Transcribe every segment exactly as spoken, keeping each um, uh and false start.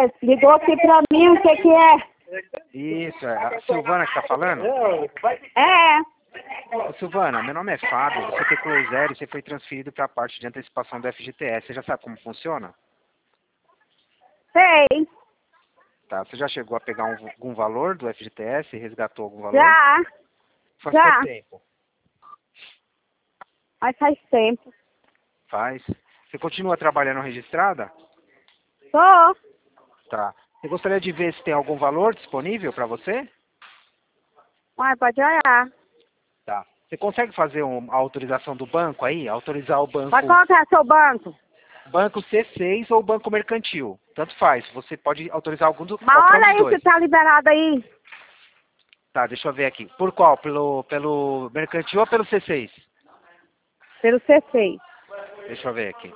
É, ligou aqui pra mim, o que que é? Isso, é a Silvana que tá falando? É, Ô, Silvana, meu nome é Fábio, você teclou zero e você foi transferido para a parte de antecipação do F G T S. Você já sabe como funciona? sei, Tá, você já chegou a pegar um, algum valor do F G T S? Resgatou algum valor? já, Faz já, quanto tempo? mas faz tempo. Faz. Você continua trabalhando registrada? Tô, Tá. Você gostaria de ver se tem algum valor disponível para você? mas pode olhar. Tá. Você consegue fazer um, a autorização do banco aí? Autorizar o banco, Vai colocar seu banco. banco C seis ou banco mercantil. Tanto faz. Você pode autorizar algum do, Mas qualquer um olha dos aí se dois. tá liberado aí. Tá, deixa eu ver aqui. Por qual? Pelo, pelo mercantil ou pelo C seis? Pelo C seis. Deixa eu ver aqui.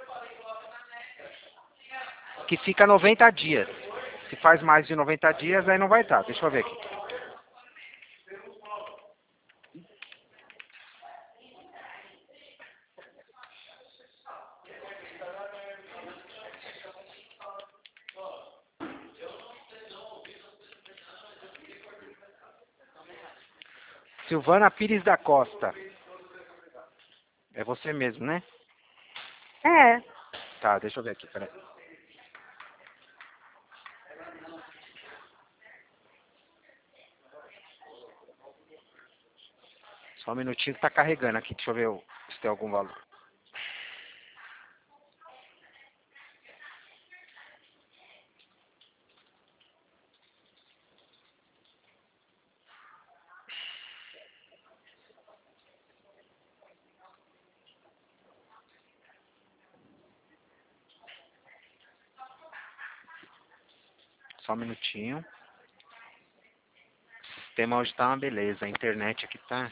Que fica noventa dias. Se faz mais de noventa dias, aí não vai estar. Deixa eu ver aqui. Silvana Pires da Costa. É você mesmo, né? É, Tá, deixa eu ver aqui, peraí. Só um minutinho que tá carregando aqui. Deixa eu ver o- se tem algum valor. Só um minutinho. O sistema hoje tá uma beleza. A internet aqui tá...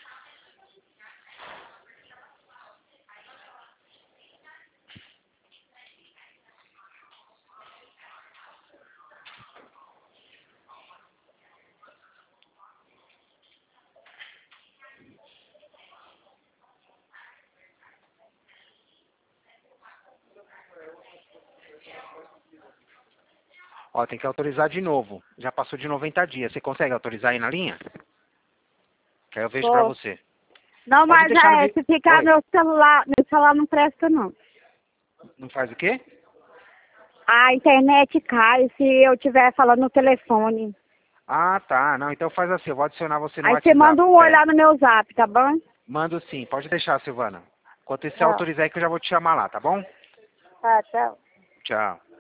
Ó, tem que autorizar de novo. Já passou de noventa dias. Você consegue autorizar aí na linha? Que aí eu vejo pra tô. você. Não, Pode mas deixar no... é, vi- se ficar Oi. meu celular, meu celular não presta não. Não faz o quê? A internet cai se eu estiver falando no telefone. Ah, tá. Não, então faz assim. Eu vou adicionar você no Aí você WhatsApp. manda um Pera aí. olhar no meu zap, tá bom? Mando sim. Pode deixar, Silvana. Enquanto isso, você Tchau. autorizar aí que eu já vou te chamar lá, tá bom? Tá, tchau. Tchau.